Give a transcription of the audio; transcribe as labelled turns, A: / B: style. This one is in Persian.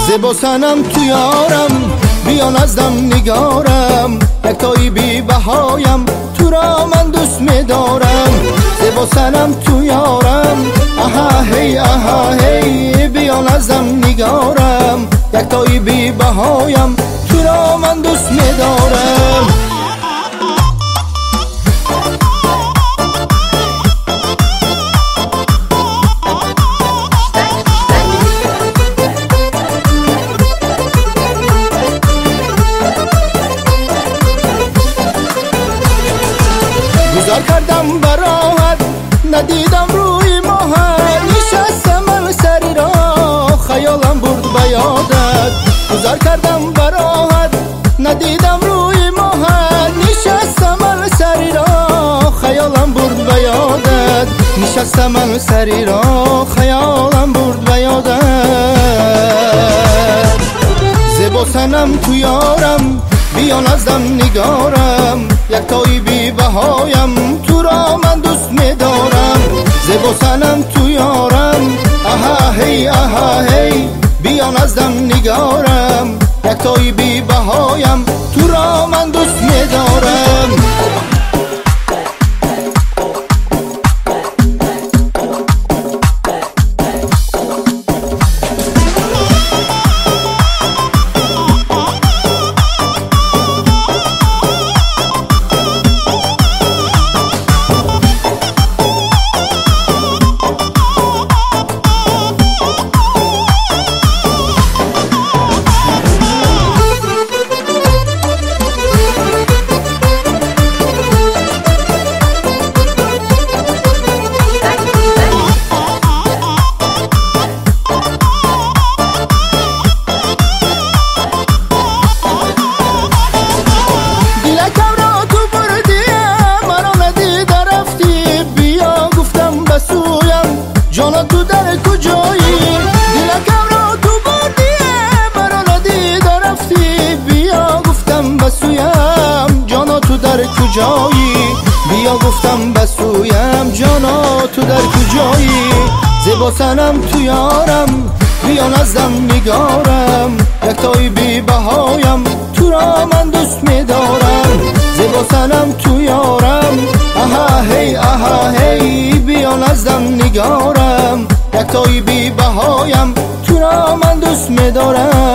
A: زیبا سنم تو یارم، بیا نزدم نگارم، یکتایی بی بهایم، تو را من دوست می‌دارم. زیبا سنم تو یارم، آها هی آها هی، بیا نزدم نگارم، یکتایی بی بهایم، تو را من دوست می‌دارم. گذار کردم براحت، ندیدم روی ماهت، نشستم من سری را، خیالم برد به یادت. گذار کردم براحت، ندیدم روی ماهت، نشستم من سری را، خیالم برد به یادت. نشستم من سری را، خیالم برد به یادت. زیبا سنم تو یارم، بیا نزدم نگارم، یکتایی بی بهایم، تو را من دوست می‌دارم. زیبا سنم تو یارم، آها هی آها هی، بیا نزدم نگارم، یکتایی بی بهایم، تو را من دوست می‌دارم. جانا تو در کجایی؟ دلکم را تو بردی، مرا ندید رفتی، بیا گفتم بسویم، جانا تو در کجایی؟ بیا گفتم بسویم، جانا تو در کجایی؟ زیبا سنم تو یارم، بیا نزدم نگارم، یکتایی بی بهایم، تو را من دوست می‌دارم. زیبا سنم تو یارم، آها هی آها هی، بیا نزدم نگارم، یکتایی بی بهایم، تو را من دوست می‌دارم.